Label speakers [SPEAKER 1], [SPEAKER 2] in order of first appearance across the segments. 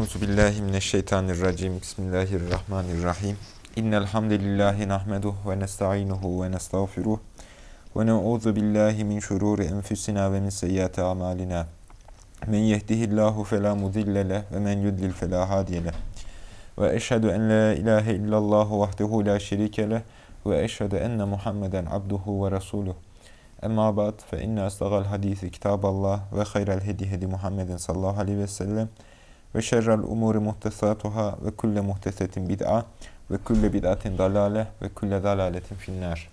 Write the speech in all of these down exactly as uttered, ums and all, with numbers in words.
[SPEAKER 1] Euzu billahi mineşşeytanirracim. Bismillahirrahmanirrahim. İnnel hamdelellahi nahmeduhu ve nestainuhu ve nestağfiruh. Ve na'udzu billahi min şururi enfusina ve min seyyiati amalina. Men yehdihillahu fela mudille leh ve men yudlil fela hadiye leh. Ve eşhedü en la ilahe illallah vahdehu la şerike leh ve eşhedü enne Muhammeden abduhu ve resuluh. Emma ba'd fe inne asdaqal hadisi kitaballah ve hayral hedi hedi Muhammedin sallallahu aleyhi ve sellem. Ve şerrel umuri muhtesatuhâ ve kulle muhtesetin bid'a ve kulle bid'atin dalâle ve kulle dalâletin finnâr.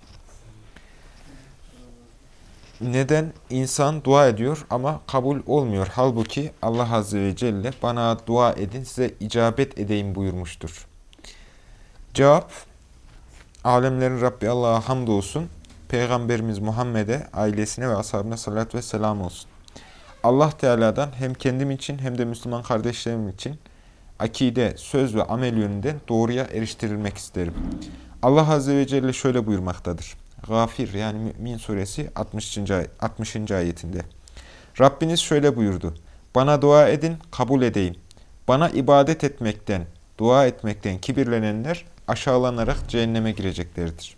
[SPEAKER 1] Neden insan dua ediyor ama kabul olmuyor? Halbuki Allah Azze ve Celle bana dua edin size icabet edeyim buyurmuştur. Cevap, alemlerin Rabbi Allah'a hamdolsun, Peygamberimiz Muhammed'e, ailesine ve ashabına salat ve selam olsun. Allah Teala'dan hem kendim için hem de Müslüman kardeşlerim için akide, söz ve amel yönünden doğruya eriştirilmek isterim. Allah Azze ve Celle şöyle buyurmaktadır. Gafir yani Mü'min suresi altmışıncı ayetinde. Rabbiniz şöyle buyurdu. Bana dua edin, kabul edeyim. Bana ibadet etmekten, dua etmekten kibirlenenler aşağılanarak cehenneme gireceklerdir.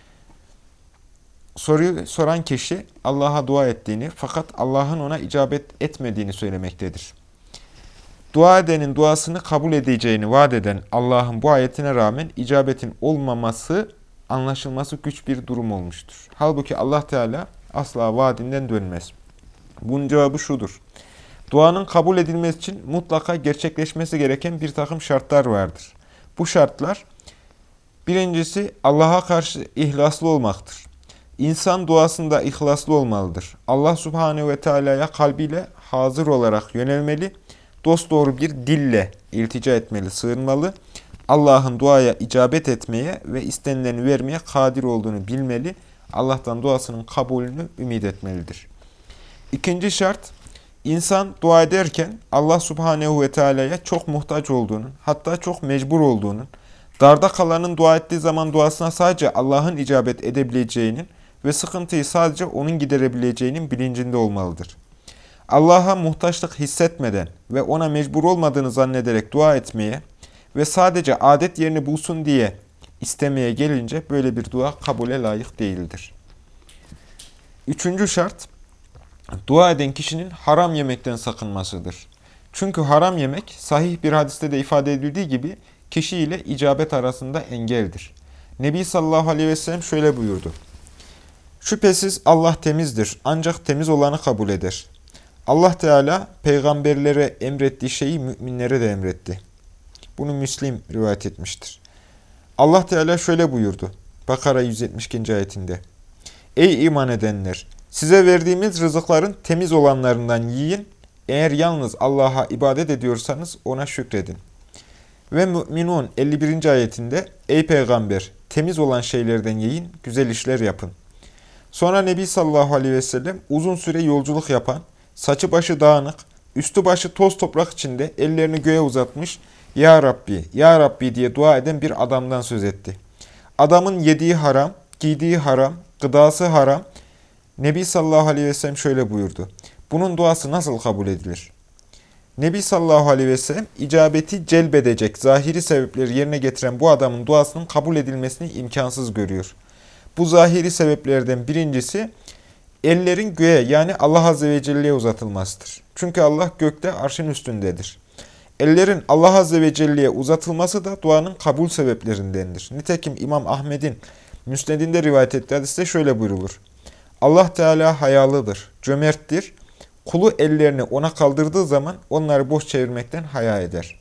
[SPEAKER 1] Soruyu soran kişi Allah'a dua ettiğini fakat Allah'ın ona icabet etmediğini söylemektedir. Dua edenin duasını kabul edeceğini vaat eden Allah'ın bu ayetine rağmen icabetin olmaması anlaşılması güç bir durum olmuştur. Halbuki Allah Teala asla vaadinden dönmez. Bunun cevabı şudur. Duanın kabul edilmesi için mutlaka gerçekleşmesi gereken bir takım şartlar vardır. Bu şartlar birincisi Allah'a karşı ihlaslı olmaktır. İnsan duasında ihlaslı olmalıdır. Allah Subhanehu ve Teala'ya kalbiyle hazır olarak yönelmeli, dosdoğru bir dille iltica etmeli, sığınmalı, Allah'ın duaya icabet etmeye ve istenileni vermeye kadir olduğunu bilmeli, Allah'tan duasının kabulünü ümit etmelidir. İkinci şart, insan dua ederken Allah Subhanehu ve Teala'ya çok muhtaç olduğunun, hatta çok mecbur olduğunun, darda kalanın dua ettiği zaman duasına sadece Allah'ın icabet edebileceğinin ve sıkıntıyı sadece onun giderebileceğinin bilincinde olmalıdır. Allah'a muhtaçlık hissetmeden ve ona mecbur olmadığını zannederek dua etmeye ve sadece adet yerini bulsun diye istemeye gelince böyle bir dua kabule layık değildir. Üçüncü şart, dua eden kişinin haram yemekten sakınmasıdır. Çünkü haram yemek sahih bir hadiste de ifade edildiği gibi kişi ile icabet arasında engeldir. Nebi sallallahu aleyhi ve sellem şöyle buyurdu. Şüphesiz Allah temizdir ancak temiz olanı kabul eder. Allah Teala peygamberlere emrettiği şeyi müminlere de emretti. Bunu Müslim rivayet etmiştir. Allah Teala şöyle buyurdu. Bakara yüz yetmiş ikinci ayetinde. Ey iman edenler! Size verdiğimiz rızıkların temiz olanlarından yiyin. Eğer yalnız Allah'a ibadet ediyorsanız ona şükredin. Ve Mü'minun elli birinci ayetinde Ey peygamber! Temiz olan şeylerden yiyin, güzel işler yapın. Sonra Nebi sallallahu aleyhi ve sellem uzun süre yolculuk yapan, saçı başı dağınık, üstü başı toz toprak içinde ellerini göğe uzatmış, Ya Rabbi, Ya Rabbi diye dua eden bir adamdan söz etti. Adamın yediği haram, giydiği haram, gıdası haram. Nebi sallallahu aleyhi ve sellem şöyle buyurdu. Bunun duası nasıl kabul edilir? Nebi sallallahu aleyhi ve sellem icabeti celbedecek zahiri sebepleri yerine getiren bu adamın duasının kabul edilmesini imkansız görüyor. Bu zahiri sebeplerden birincisi ellerin göğe yani Allah Azze ve Celle'ye uzatılmasıdır. Çünkü Allah gökte arşın üstündedir. Ellerin Allah Azze ve Celle'ye uzatılması da duanın kabul sebeplerindendir. Nitekim İmam Ahmed'in Müsned'inde rivayet ettiği hadiste şöyle buyrulur. Allah Teala hayalıdır, cömerttir. Kulu ellerini ona kaldırdığı zaman onları boş çevirmekten haya eder.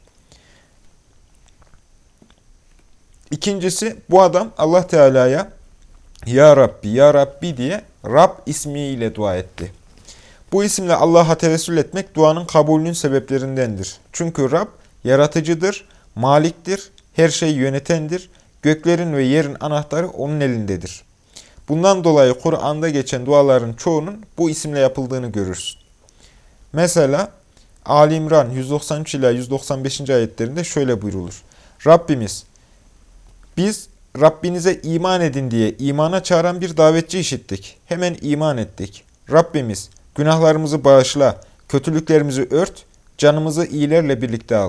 [SPEAKER 1] İkincisi bu adam Allah Teala'ya Ya Rabbi, Ya Rabbi diye Rab ismiyle dua etti. Bu isimle Allah'a tevessül etmek duanın kabulünün sebeplerindendir. Çünkü Rab yaratıcıdır, maliktir, her şeyi yönetendir, göklerin ve yerin anahtarı onun elindedir. Bundan dolayı Kur'an'da geçen duaların çoğunun bu isimle yapıldığını görürsün. Mesela Ali İmran yüz doksan üç ila yüz doksan beşinci ayetlerinde şöyle buyrulur. Rabbimiz, biz Rabbinize iman edin diye imana çağıran bir davetçi işittik. Hemen iman ettik. Rabbimiz, günahlarımızı bağışla, kötülüklerimizi ört, canımızı iyilerle birlikte al.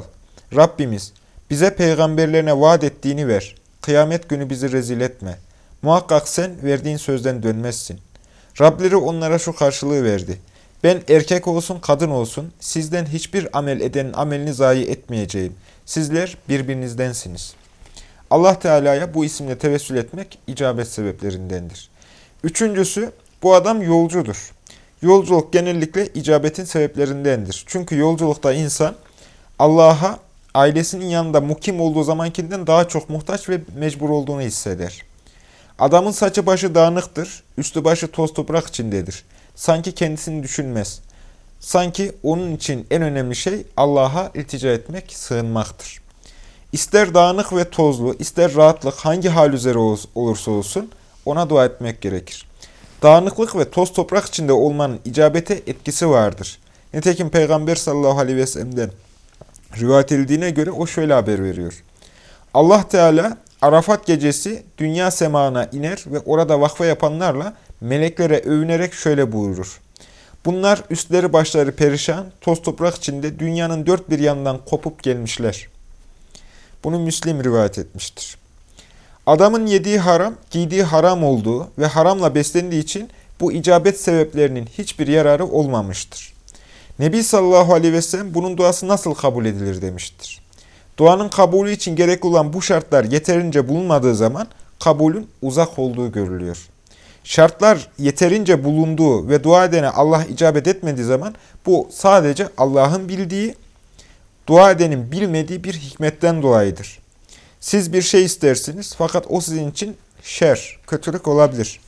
[SPEAKER 1] Rabbimiz, bize peygamberlerine vaat ettiğini ver. Kıyamet günü bizi rezil etme. Muhakkak sen verdiğin sözden dönmezsin. Rableri onlara şu karşılığı verdi. Ben erkek olsun kadın olsun sizden hiçbir amel edenin amelini zayi etmeyeceğim. Sizler birbirinizdensiniz. Allah Teala'ya bu isimle tevessül etmek icabet sebeplerindendir. Üçüncüsü, bu adam yolcudur. Yolculuk genellikle icabetin sebeplerindendir. Çünkü yolculukta insan Allah'a ailesinin yanında mukim olduğu zamankinden daha çok muhtaç ve mecbur olduğunu hisseder. Adamın saçı başı dağınıktır, üstü başı toz toprak içindedir. Sanki kendisini düşünmez. Sanki onun için en önemli şey Allah'a iltica etmek, sığınmaktır. İster dağınık ve tozlu, ister rahatlık hangi hal üzere olursa olsun ona dua etmek gerekir. Dağınıklık ve toz toprak içinde olmanın icabete etkisi vardır. Nitekim Peygamber sallallahu aleyhi ve sellem'den rivayet edildiğine göre o şöyle haber veriyor. Allah Teala Arafat gecesi dünya semağına iner ve orada vakfe yapanlarla meleklere övünerek şöyle buyurur. Bunlar üstleri başları perişan, toz toprak içinde dünyanın dört bir yanından kopup gelmişler. Bunu Müslim rivayet etmiştir. Adamın yediği haram, giydiği haram olduğu ve haramla beslendiği için bu icabet sebeplerinin hiçbir yararı olmamıştır. Nebi sallallahu aleyhi ve sellem bunun duası nasıl kabul edilir demiştir. Duanın kabulü için gerekli olan bu şartlar yeterince bulunmadığı zaman kabulün uzak olduğu görülüyor. Şartlar yeterince bulunduğu ve dua edene Allah icabet etmediği zaman bu sadece Allah'ın bildiği, dua edenin bilmediği bir hikmetten dolayıdır. Siz bir şey istersiniz fakat o sizin için şer, kötülük olabilir.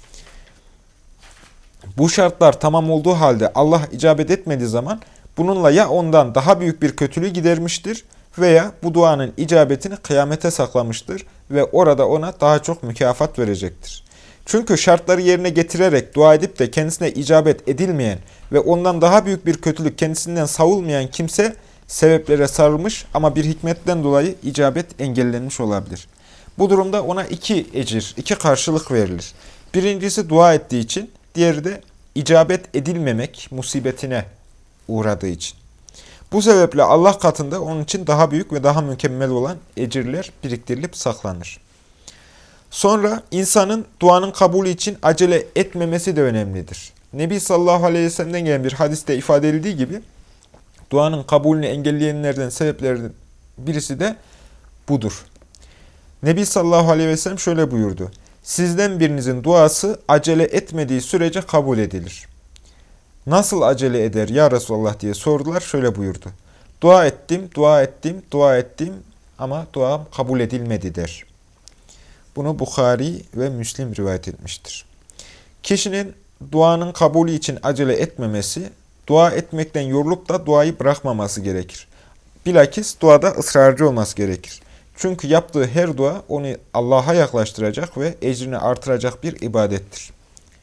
[SPEAKER 1] Bu şartlar tamam olduğu halde Allah icabet etmediği zaman bununla ya ondan daha büyük bir kötülüğü gidermiştir veya bu duanın icabetini kıyamete saklamıştır ve orada ona daha çok mükafat verecektir. Çünkü şartları yerine getirerek dua edip de kendisine icabet edilmeyen ve ondan daha büyük bir kötülük kendisinden savulmayan kimse sebeplere sarılmış ama bir hikmetten dolayı icabet engellenmiş olabilir. Bu durumda ona iki ecir, iki karşılık verilir. Birincisi dua ettiği için, diğeri de icabet edilmemek musibetine uğradığı için. Bu sebeple Allah katında onun için daha büyük ve daha mükemmel olan ecirler biriktirilip saklanır. Sonra insanın duanın kabulü için acele etmemesi de önemlidir. Nebi sallallahu aleyhi ve sellem'den gelen bir hadiste ifade edildiği gibi duanın kabulünü engelleyenlerden sebeplerden birisi de budur. Nebi sallallahu aleyhi ve sellem şöyle buyurdu. Sizden birinizin duası acele etmediği sürece kabul edilir. Nasıl acele eder ya Resulallah diye sordular. Şöyle buyurdu. Dua ettim, dua ettim, dua ettim ama duam kabul edilmedi der. Bunu Bukhari ve Müslim rivayet etmiştir. Kişinin duanın kabulü için acele etmemesi, dua etmekten yorulup da duayı bırakmaması gerekir. Bilakis duada ısrarcı olması gerekir. Çünkü yaptığı her dua onu Allah'a yaklaştıracak ve ecrini artıracak bir ibadettir.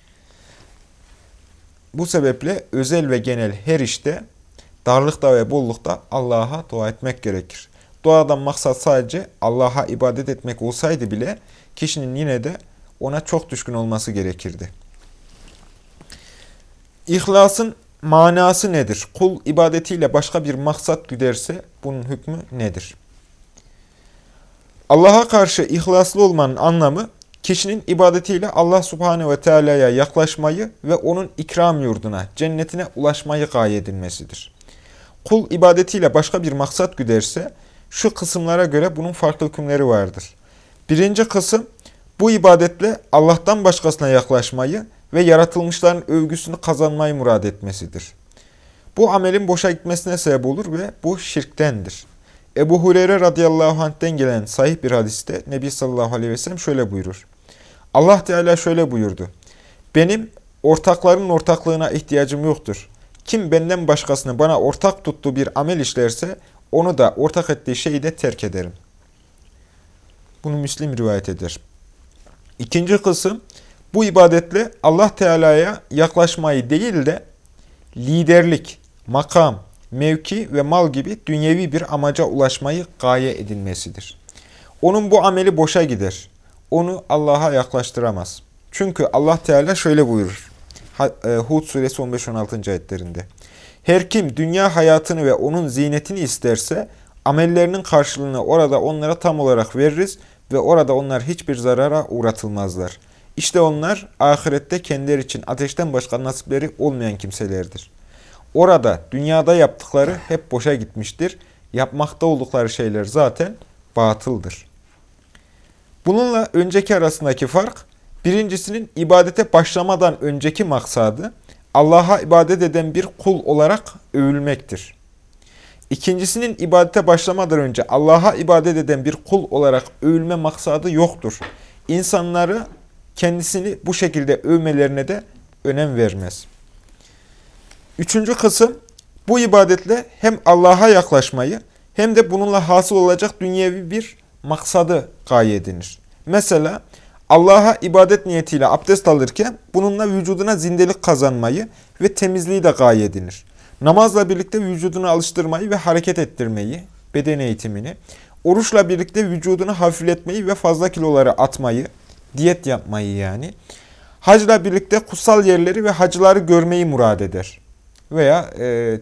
[SPEAKER 1] Bu sebeple özel ve genel her işte, darlıkta ve bollukta Allah'a dua etmek gerekir. Duadan maksat sadece Allah'a ibadet etmek olsaydı bile kişinin yine de ona çok düşkün olması gerekirdi. İhlasın manası nedir? Kul ibadetiyle başka bir maksat güderse bunun hükmü nedir? Allah'a karşı ihlaslı olmanın anlamı, kişinin ibadetiyle Allah Subhanahu ve Teala'ya yaklaşmayı ve onun ikram yurduna, cennetine ulaşmayı gaye edilmesidir. Kul ibadetiyle başka bir maksat güderse, şu kısımlara göre bunun farklı hükümleri vardır. Birinci kısım, bu ibadetle Allah'tan başkasına yaklaşmayı ve yaratılmışların övgüsünü kazanmayı murad etmesidir. Bu amelin boşa gitmesine sebep olur ve bu şirktendir. Ebu Hureyre radıyallahu anh'ten gelen sahih bir hadiste Nebi sallallahu aleyhi ve sellem şöyle buyurur. Allah Teala şöyle buyurdu. Benim ortakların ortaklığına ihtiyacım yoktur. Kim benden başkasını bana ortak tuttuğu bir amel işlerse onu da ortak ettiği şeyi de terk ederim. Bunu Müslim rivayet eder. İkinci kısım, bu ibadetle Allah Teala'ya yaklaşmayı değil de liderlik, makam, mevki ve mal gibi dünyevi bir amaca ulaşmayı gaye edilmesidir. Onun bu ameli boşa gider. Onu Allah'a yaklaştıramaz. Çünkü Allah Teala şöyle buyurur. Hud suresi on beş on altı ayetlerinde. Her kim dünya hayatını ve onun zinetini isterse Amellerinin karşılığını orada onlara tam olarak veririz ve orada onlar hiçbir zarara uğratılmazlar. İşte onlar ahirette kendileri için ateşten başka nasipleri olmayan kimselerdir. Orada dünyada yaptıkları hep boşa gitmiştir. Yapmakta oldukları şeyler zaten batıldır. Bununla önceki arasındaki fark, birincisinin ibadete başlamadan önceki maksadı, Allah'a ibadet eden bir kul olarak övülmektir. İkincisinin ibadete başlamadan önce Allah'a ibadet eden bir kul olarak övülme maksadı yoktur. İnsanları kendisini bu şekilde övmelerine de önem vermez. Üçüncü kısım, bu ibadetle hem Allah'a yaklaşmayı hem de bununla hasıl olacak dünyevi bir maksadı gaye edinir. Mesela Allah'a ibadet niyetiyle abdest alırken bununla vücuduna zindelik kazanmayı ve temizliği de gaye edinir. Namazla birlikte vücudunu alıştırmayı ve hareket ettirmeyi, beden eğitimini, oruçla birlikte vücudunu hafifletmeyi ve fazla kiloları atmayı, diyet yapmayı yani, hacla birlikte kutsal yerleri ve hacıları görmeyi murad eder. Veya e,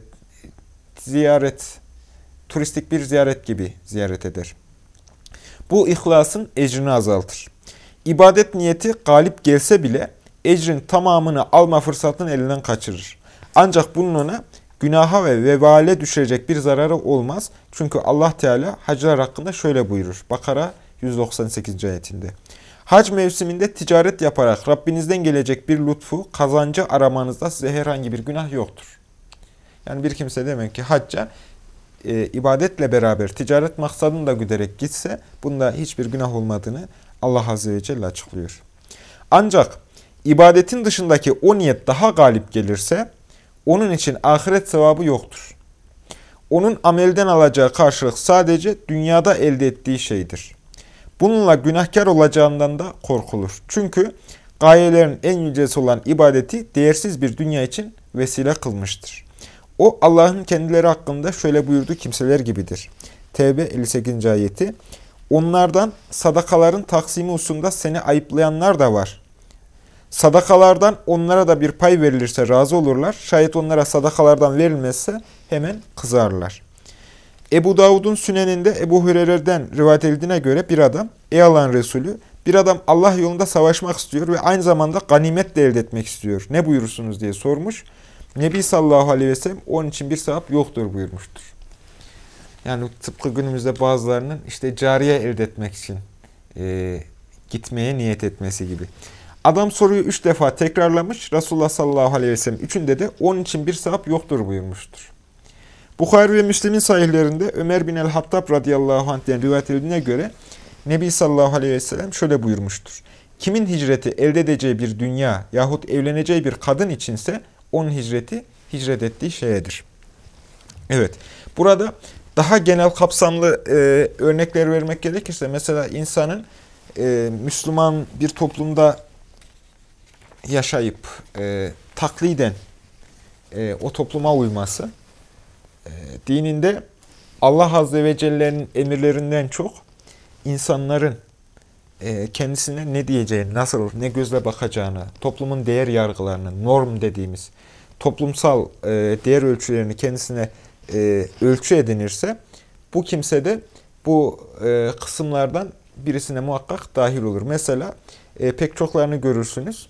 [SPEAKER 1] ziyaret, turistik bir ziyaret gibi ziyaret eder. Bu ihlasın ecrini azaltır. İbadet niyeti galip gelse bile ecrin tamamını alma fırsatını elinden kaçırır. Ancak bunun ona günaha ve vebale düşecek bir zararı olmaz. Çünkü Allah Teala hacılar hakkında şöyle buyurur. Bakara yüz doksan sekizinci ayetinde. Hac mevsiminde ticaret yaparak Rabbinizden gelecek bir lütfu, kazancı aramanızda size herhangi bir günah yoktur. Yani bir kimse demek ki hacca e, ibadetle beraber ticaret maksadını da güderek gitse bunda hiçbir günah olmadığını Allah Azze ve Celle açıklıyor. Ancak ibadetin dışındaki o niyet daha galip gelirse onun için ahiret sevabı yoktur. Onun amelden alacağı karşılık sadece dünyada elde ettiği şeydir. Bununla günahkar olacağından da korkulur. Çünkü gayelerin en yücesi olan ibadeti değersiz bir dünya için vesile kılmıştır. O Allah'ın kendileri hakkında şöyle buyurduğu kimseler gibidir. Tevbe elli sekizinci ayeti. Onlardan sadakaların taksimi hususunda seni ayıplayanlar da var. Sadakalardan onlara da bir pay verilirse razı olurlar. Şayet onlara sadakalardan verilmezse hemen kızarlar. Ebu Davud'un Süneninde Ebu Hureyre'den rivayet edildiğine göre bir adam, ey Allah'ın Resulü, bir adam Allah yolunda savaşmak istiyor ve aynı zamanda ganimet de elde etmek istiyor. Ne buyurursunuz diye sormuş. Nebi sallallahu aleyhi ve sellem onun için bir sevap yoktur buyurmuştur. Yani tıpkı günümüzde bazılarının işte cariye elde etmek için e, gitmeye niyet etmesi gibi. Adam soruyu üç defa tekrarlamış. Resulullah sallallahu aleyhi ve sellem üçünde de onun için bir sevap yoktur buyurmuştur. Bukhari ve Müslim'in sahihlerinde Ömer bin el-Hattab radıyallahu anh'den rivayet edildiğine göre Nebi sallallahu aleyhi ve sellem şöyle buyurmuştur. Kimin hicreti elde edeceği bir dünya yahut evleneceği bir kadın içinse onun hicreti hicret ettiği şeyedir. Evet, burada daha genel kapsamlı e, örnekler vermek gerekirse mesela insanın e, Müslüman bir toplumda yaşayıp e, takliden e, o topluma uyması, e, dininde Allah Azze ve Celle'nin emirlerinden çok insanların e, kendisine ne diyeceğini, nasıl, ne gözle bakacağını, toplumun değer yargılarını, norm dediğimiz toplumsal e, değer ölçülerini kendisine e, ölçü edinirse bu kimse de bu e, kısımlardan birisine muhakkak dahil olur. Mesela e, pek çoklarını görürsünüz.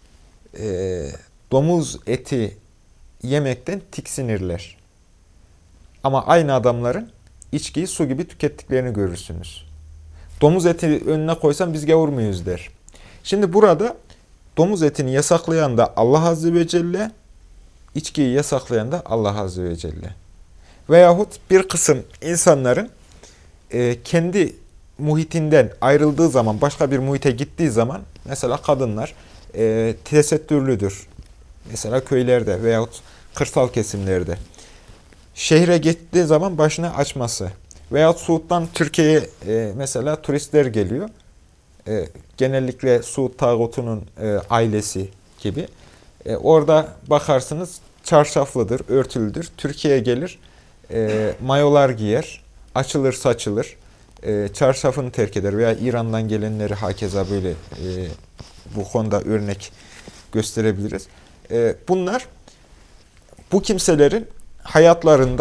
[SPEAKER 1] E, domuz eti yemekten tiksinirler. Ama aynı adamların içkiyi su gibi tükettiklerini görürsünüz. Domuz eti önüne koysam biz gavur muyuz der. Şimdi burada domuz etini yasaklayan da Allah Azze ve Celle, içkiyi yasaklayan da Allah Azze ve Celle. Veyahut bir kısım insanların e, kendi muhitinden ayrıldığı zaman, başka bir muhite gittiği zaman, mesela kadınlar e, tesettürlüdür. Mesela köylerde veyahut kırsal kesimlerde. Şehre gittiği zaman başını açması. Veyahut Suud'dan Türkiye'ye e, mesela turistler geliyor. E, genellikle Suud tağutunun e, ailesi gibi. E, orada bakarsınız çarşaflıdır, örtülüdür. Türkiye'ye gelir, e, mayolar giyer, açılır saçılır, e, çarşafını terk eder. Veya İran'dan gelenleri hakeza böyle e, bu konuda örnek gösterebiliriz. E, bunlar bu kimselerin hayatlarında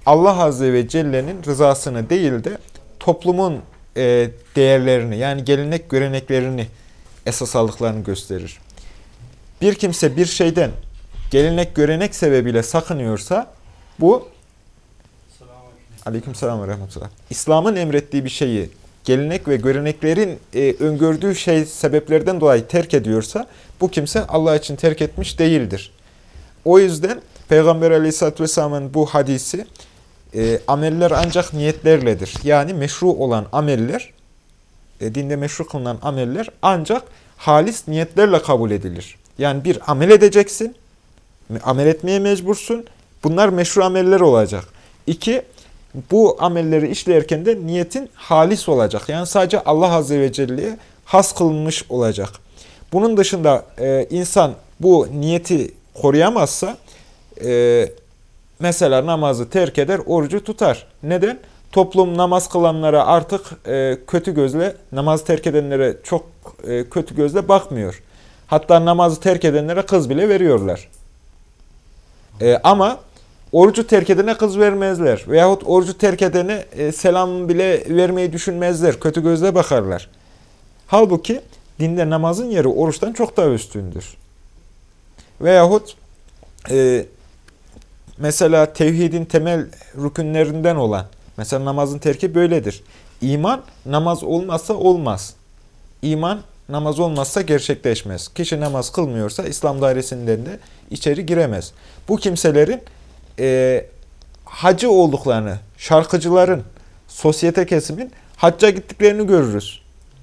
[SPEAKER 1] Allah Azze ve Celle'nin rızasını değil de toplumun e, değerlerini, yani gelenek göreneklerini esas aldıklarını gösterir. Bir kimse bir şeyden gelenek görenek sebebiyle sakınıyorsa bu Aleykümselam ve rahmetullah. İslam'ın emrettiği bir şeyi gelenek ve göreneklerin e, öngördüğü şey sebeplerden dolayı terk ediyorsa bu kimse Allah için terk etmiş değildir. O yüzden Peygamber Aleyhisselatü Vesselam'ın bu hadisi e, ameller ancak niyetlerledir. Yani meşru olan ameller, e, dinde meşru kılınan ameller ancak halis niyetlerle kabul edilir. Yani bir amel edeceksin, amel etmeye mecbursun. Bunlar meşru ameller olacak. İki, bu amelleri işlerken de niyetin halis olacak. Yani sadece Allah Azze ve Celle'ye has kılınmış olacak. Bunun dışında e, insan bu niyeti koruyamazsa, e, mesela namazı terk eder, orucu tutar. Neden? Toplum namaz kılanlara artık e, kötü gözle, namaz terk edenlere çok e, kötü gözle bakmıyor. Hatta namazı terk edenlere kız bile veriyorlar. E, ama orucu terk edene kız vermezler. Veyahut orucu terk edene e, selam bile vermeyi düşünmezler. Kötü gözle bakarlar. Halbuki dinde namazın yeri oruçtan çok daha üstündür. Veyahut e, mesela tevhidin temel rükünlerinden olan, mesela namazın terki böyledir. İman namaz olmazsa olmaz. İman namaz olmazsa gerçekleşmez. Kişi namaz kılmıyorsa İslam dairesinden de içeri giremez. Bu kimselerin e, hacı olduklarını, şarkıcıların, sosyete kesimin hacca gittiklerini görürüz.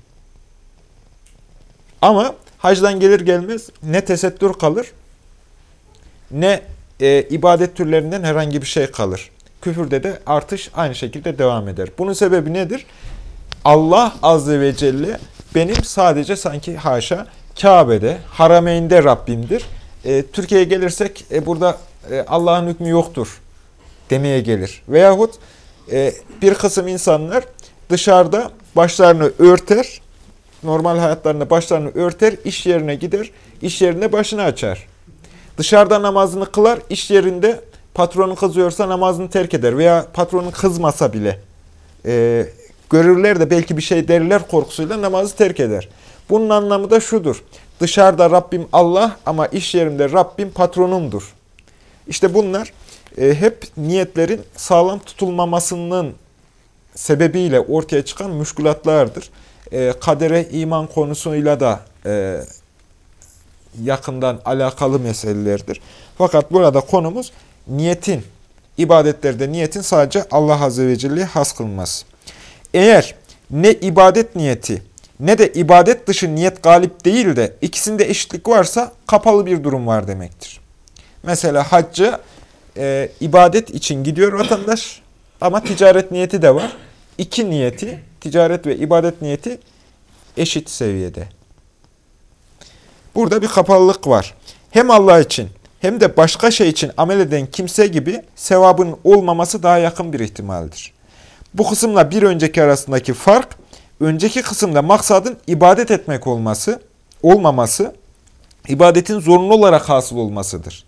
[SPEAKER 1] Ama hacdan gelir gelmez ne tesettür kalır, ne e, ibadet türlerinden herhangi bir şey kalır. Küfürde de artış aynı şekilde devam eder. Bunun sebebi nedir? Allah Azze ve Celle benim sadece sanki haşa Kabe'de, Harameyn'de Rabbimdir. E, Türkiye'ye gelirsek e, burada e, Allah'ın hükmü yoktur demeye gelir. Veyahut e, bir kısım insanlar dışarıda başlarını örter, normal hayatlarında başlarını örter, iş yerine gider, iş yerinde başını açar. Dışarıda namazını kılar, iş yerinde patronu kızıyorsa namazını terk eder veya patronun kızmasa bile e, görürler de belki bir şey derler korkusuyla namazı terk eder. Bunun anlamı da şudur: dışarıda Rabbim Allah ama iş yerimde Rabbim patronumdur. İşte bunlar e, hep niyetlerin sağlam tutulmamasının sebebiyle ortaya çıkan müşkülatlardır. E, kadere iman konusuyla da e, yakından alakalı meselelerdir. Fakat burada konumuz niyetin, ibadetlerde niyetin sadece Allah Azze ve Celle'ye has kılınması. Eğer ne ibadet niyeti ne de ibadet dışı niyet galip değil de ikisinde eşitlik varsa kapalı bir durum var demektir. Mesela hacca e, ibadet için gidiyor vatandaş ama ticaret niyeti de var. İki niyeti, ticaret ve ibadet niyeti eşit seviyede. Burada bir kapalılık var. Hem Allah için hem de başka şey için amel eden kimse gibi sevabın olmaması daha yakın bir ihtimaldir. Bu kısımla bir önceki arasındaki fark, önceki kısımda maksadın ibadet etmek olması, olmaması, ibadetin zorunlu olarak hasıl olmasıdır.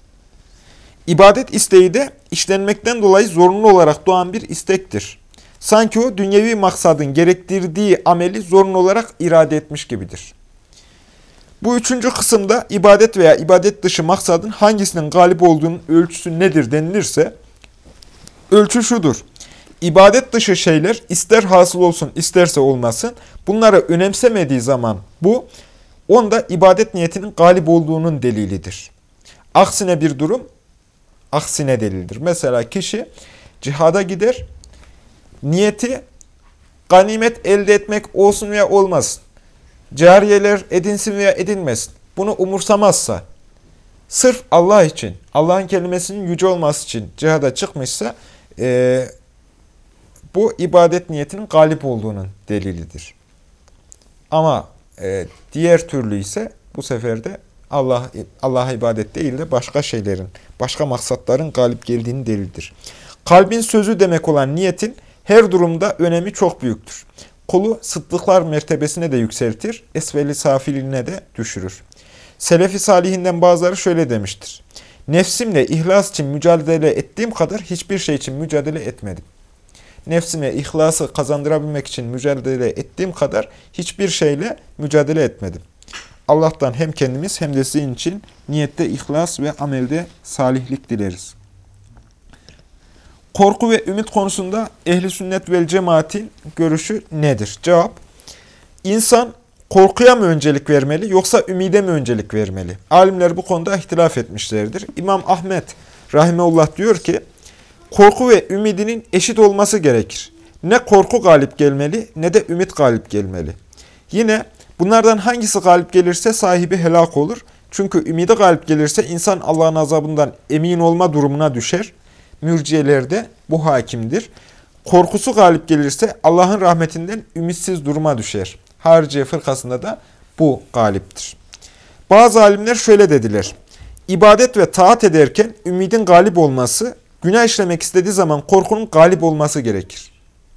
[SPEAKER 1] İbadet isteği de işlenmekten dolayı zorunlu olarak doğan bir istektir. Sanki o dünyevi maksadın gerektirdiği ameli zorunlu olarak irade etmiş gibidir. Bu üçüncü kısımda ibadet veya ibadet dışı maksadın hangisinin galip olduğunun ölçüsü nedir denilirse, ölçü şudur: İbadet dışı şeyler ister hasıl olsun isterse olmasın, bunları önemsemediği zaman bu, onda ibadet niyetinin galip olduğunun delilidir. Aksine bir durum, aksine delildir. Mesela kişi cihada gider, niyeti ganimet elde etmek olsun veya olmasın, cariyeler edinsin veya edinmesin, bunu umursamazsa, sırf Allah için, Allah'ın kelimesinin yüce olması için cihada çıkmışsa, e, bu ibadet niyetinin galip olduğunun delilidir. Ama e, diğer türlü ise bu sefer de Allah Allah'a ibadet değil de başka şeylerin, başka maksatların galip geldiğinin delildir. Kalbin sözü demek olan niyetin her durumda önemi çok büyüktür. Kulu sıddıklar mertebesine de yükseltir, esveli safiliğine de düşürür. Selefi salihinden bazıları şöyle demiştir: Nefsimle ihlas için mücadele ettiğim kadar hiçbir şey için mücadele etmedim. Nefsime ihlası kazandırabilmek için mücadele ettiğim kadar hiçbir şeyle mücadele etmedim. Allah'tan hem kendimiz hem de sizin için niyette ihlas ve amelde salihlik dileriz. Korku ve ümit konusunda ehli sünnet vel cemaatin görüşü nedir? Cevap: İnsan korkuya mı öncelik vermeli yoksa ümide mi öncelik vermeli? Alimler bu konuda ihtilaf etmişlerdir. İmam Ahmed rahimeullah diyor ki, korku ve ümidinin eşit olması gerekir. Ne korku galip gelmeli ne de ümit galip gelmeli. Yine bunlardan hangisi galip gelirse sahibi helak olur. Çünkü ümidi galip gelirse insan Allah'ın azabından emin olma durumuna düşer. Mürciyelerde bu hakimdir. Korkusu galip gelirse Allah'ın rahmetinden ümitsiz duruma düşer. Hariciye fırkasında da bu galiptir. Bazı alimler şöyle dediler: İbadet ve taat ederken ümidin galip olması, günah işlemek istediği zaman korkunun galip olması gerekir.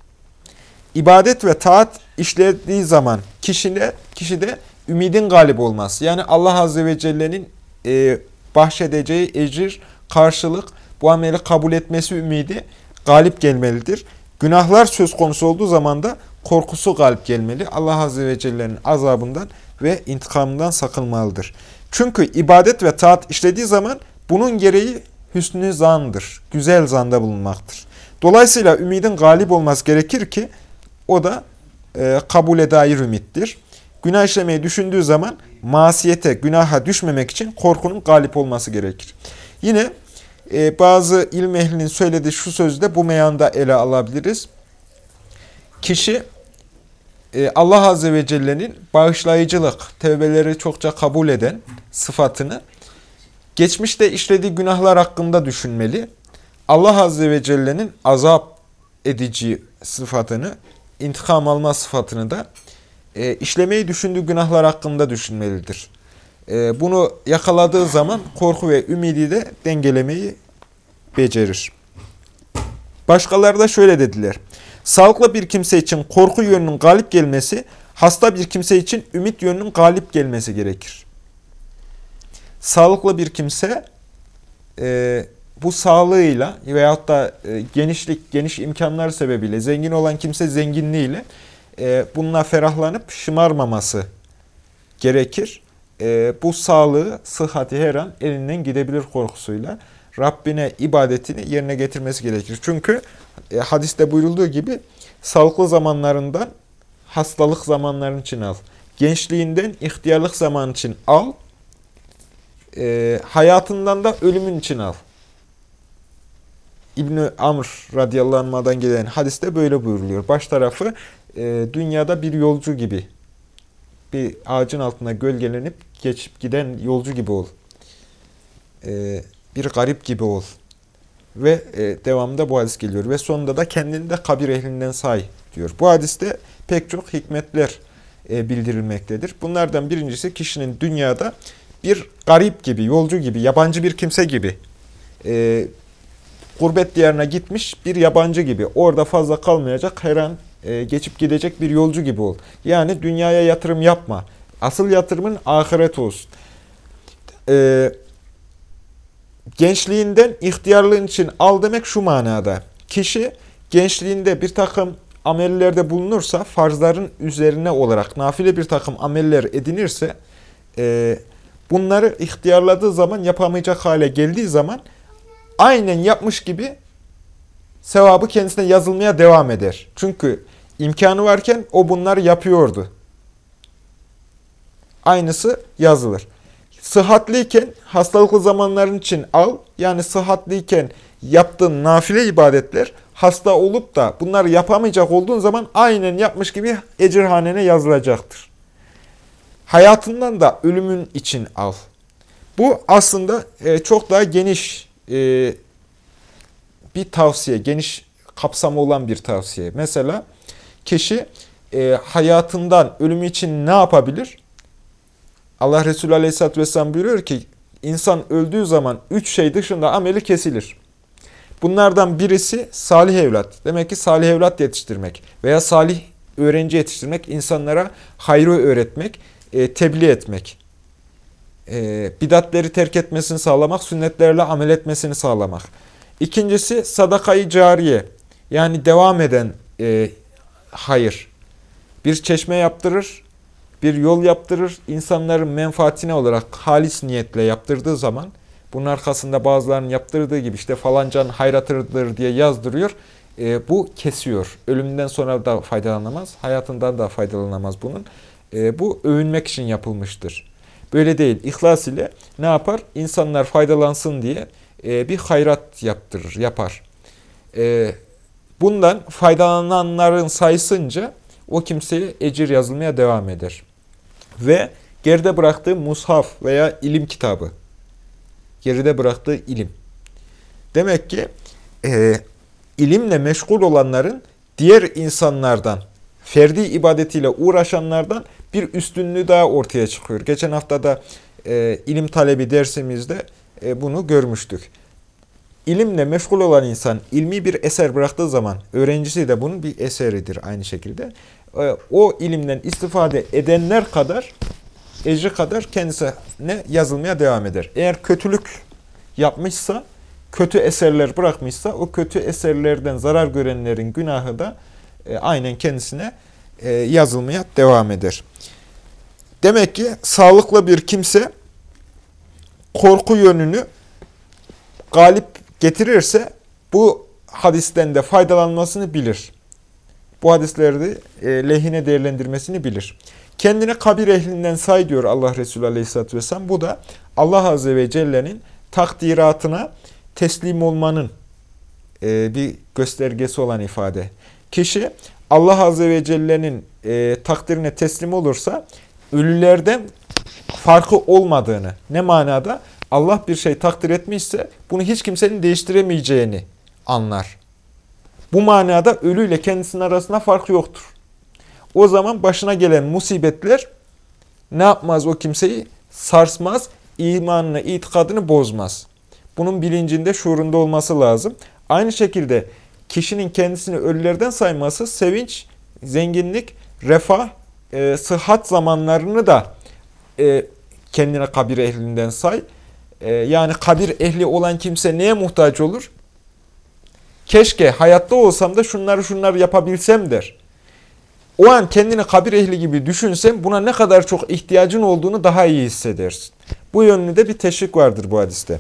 [SPEAKER 1] İbadet ve taat işlediği zaman kişide, kişide ümidin galip olması, yani Allah Azze ve Celle'nin e, bahşedeceği ecir, karşılık, bu ameli kabul etmesi ümidi galip gelmelidir. Günahlar söz konusu olduğu zaman da korkusu galip gelmeli. Allah Azze ve Celle'nin azabından ve intikamından sakınmalıdır. Çünkü ibadet ve taat işlediği zaman bunun gereği hüsnü zandır, güzel zanda bulunmaktır. Dolayısıyla ümidin galip olması gerekir ki o da e, kabule dair ümittir. Günah işlemeyi düşündüğü zaman masiyete, günaha düşmemek için korkunun galip olması gerekir. Yine e, bazı ilim ehlinin söylediği şu sözü de bu meyanda ele alabiliriz. Kişi e, Allah Azze ve Celle'nin bağışlayıcılık, tevbeleri çokça kabul eden sıfatını geçmişte işlediği günahlar hakkında düşünmeli. Allah Azze ve Celle'nin azap edici sıfatını, intikam alma sıfatını da e, işlemeyi düşündüğü günahlar hakkında düşünmelidir. E, bunu yakaladığı zaman korku ve ümidi de dengelemeyi becerir. Başkaları da şöyle dediler: Sağlıklı bir kimse için korku yönünün galip gelmesi, hasta bir kimse için ümit yönünün galip gelmesi gerekir. Sağlıklı bir kimse e, bu sağlığıyla veyahut da e, genişlik, geniş imkanlar sebebiyle, zengin olan kimse zenginliğiyle e, bununla ferahlanıp şımarmaması gerekir. E, bu sağlığı, sıhhati her an elinden gidebilir korkusuyla Rabbine ibadetini yerine getirmesi gerekir. Çünkü e, hadiste buyurulduğu gibi sağlıklı zamanlarından hastalık zamanların için al. Gençliğinden ihtiyarlık zaman için al. E, hayatından da ölümün için al. İbn-i Amr radıyallahu anh'dan gelen hadiste böyle buyuruluyor. Baş tarafı e, dünyada bir yolcu gibi. Bir ağacın altında gölgelenip geçip giden yolcu gibi ol. E, bir garip gibi ol. Ve e, devamında bu hadis geliyor. Ve sonunda da kendini de kabir ehlinden say diyor. Bu hadiste pek çok hikmetler e, bildirilmektedir. Bunlardan birincisi kişinin dünyada bir garip gibi, yolcu gibi, yabancı bir kimse gibi, e, gurbet diyarına gitmiş bir yabancı gibi, orada fazla kalmayacak, her an e, geçip gidecek bir yolcu gibi ol. Yani dünyaya yatırım yapma. Asıl yatırımın ahiret olsun. E, gençliğinden ihtiyarlığın için al demek şu manada: kişi gençliğinde bir takım amellerde bulunursa, farzların üzerine olarak nafile bir takım ameller edinirse, e, bunları ihtiyarladığı zaman, yapamayacak hale geldiği zaman aynen yapmış gibi sevabı kendisine yazılmaya devam eder. Çünkü imkanı varken o bunları yapıyordu. Aynısı yazılır. Sıhhatliyken hastalıklı zamanların için al. Yani sıhhatliyken yaptığın nafile ibadetler, hasta olup da bunları yapamayacak olduğun zaman aynen yapmış gibi ecirhanene yazılacaktır. Hayatından da ölümün için al. Bu aslında çok daha geniş bir tavsiye, geniş kapsamı olan bir tavsiye. Mesela kişi hayatından ölümü için ne yapabilir? Allah Resulü Aleyhisselatü Vesselam buyuruyor ki, insan öldüğü zaman üç şey dışında ameli kesilir. Bunlardan birisi salih evlat. Demek ki salih evlat yetiştirmek veya salih öğrenci yetiştirmek, insanlara hayrı öğretmek, e, tebliğ etmek. e, bidatleri terk etmesini sağlamak, sünnetlerle amel etmesini sağlamak. İkincisi sadakayı cariye, yani devam eden e, hayır. Bir çeşme yaptırır, bir yol yaptırır, insanların menfaatine olarak halis niyetle yaptırdığı zaman, bunun arkasında bazılarının yaptırdığı gibi işte falancan hayratırdır diye yazdırıyor. E, bu kesiyor. Ölümünden sonra da faydalanamaz, hayatından da faydalanamaz bunun. E, bu övünmek için yapılmıştır. Böyle değil. İhlas ile ne yapar? İnsanlar faydalansın diye e, bir hayrat yaptırır, yapar. E, bundan faydalananların sayısınca o kimseye ecir yazılmaya devam eder. Ve geride bıraktığı mushaf veya ilim kitabı. Geride bıraktığı ilim. Demek ki e, ilimle meşgul olanların diğer insanlardan, ferdi ibadetiyle uğraşanlardan bir üstünlüğü daha ortaya çıkıyor. Geçen hafta da e, ilim talebi dersimizde e, bunu görmüştük. İlimle meşgul olan insan ilmi bir eser bıraktığı zaman, öğrencisi de bunun bir eseridir aynı şekilde. E, o ilimden istifade edenler kadar, ecri kadar kendisine yazılmaya devam eder. Eğer kötülük yapmışsa, kötü eserler bırakmışsa, o kötü eserlerden zarar görenlerin günahı da e, aynen kendisine e, yazılmaya devam eder. Demek ki sağlıklı bir kimse korku yönünü galip getirirse bu hadisten de faydalanmasını bilir. Bu hadisleri e, lehine değerlendirmesini bilir. Kendini kabir ehlinden say diyor Allah Resulü Aleyhisselatü Vesselam. Bu da Allah Azze ve Celle'nin takdiratına teslim olmanın e, bir göstergesi olan ifade. Kişi Allah Azze ve Celle'nin e, takdirine teslim olursa ölülerden farkı olmadığını, ne manada? Allah bir şey takdir etmişse bunu hiç kimsenin değiştiremeyeceğini anlar. Bu manada ölüyle kendisinin arasında fark yoktur. O zaman başına gelen musibetler ne yapmaz o kimseyi? Sarsmaz, imanını, itikadını bozmaz. Bunun bilincinde, şuurunda olması lazım. Aynı şekilde kişinin kendisini ölülerden sayması, sevinç, zenginlik, refah, e, sıhhat zamanlarını da e, kendine kabir ehlinden say. E, yani kabir ehli olan kimse neye muhtaç olur? Keşke hayatta olsam da şunları şunları yapabilsem der. O an kendini kabir ehli gibi düşünsen buna ne kadar çok ihtiyacın olduğunu daha iyi hissedersin. Bu yönlü de bir teşvik vardır bu hadiste.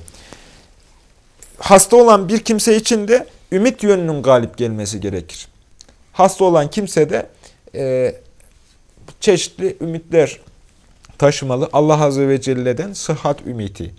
[SPEAKER 1] Hasta olan bir kimse için de ümit yönünün galip gelmesi gerekir. Hasta olan kimse de e, çeşitli ümitler taşımalı. Allah Azze ve Celle'den sıhhat ümidi,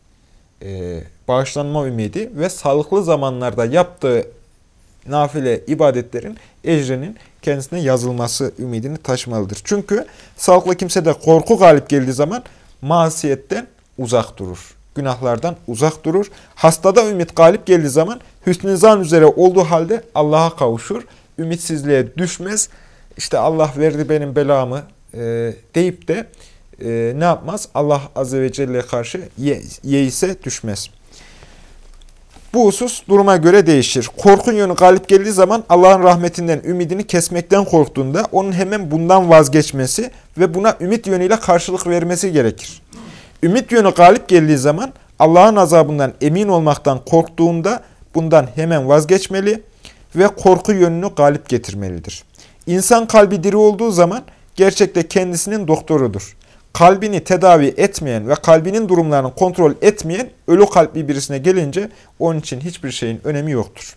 [SPEAKER 1] e, bağışlanma ümidi ve sağlıklı zamanlarda yaptığı nafile ibadetlerin ecrinin kendisine yazılması ümidini taşımalıdır. Çünkü sağlıklı kimsede korku galip geldiği zaman masiyetten uzak durur. Günahlardan uzak durur. Hastada ümit galip geldiği zaman hüsnü zan üzere olduğu halde Allah'a kavuşur. Ümitsizliğe düşmez. İşte Allah verdi benim belamı e, deyip de e, ne yapmaz? Allah Azze ve Celle'ye karşı ye, yeise düşmez. Bu husus duruma göre değişir. Korkun yönü galip geldiği zaman Allah'ın rahmetinden ümidini kesmekten korktuğunda onun hemen bundan vazgeçmesi ve buna ümit yönüyle karşılık vermesi gerekir. Ümit yönü galip geldiği zaman Allah'ın azabından emin olmaktan korktuğunda bundan hemen vazgeçmeli ve korku yönünü galip getirmelidir. İnsan kalbi diri olduğu zaman gerçekte kendisinin doktorudur. Kalbini tedavi etmeyen ve kalbinin durumlarını kontrol etmeyen ölü kalpli birisine gelince onun için hiçbir şeyin önemi yoktur.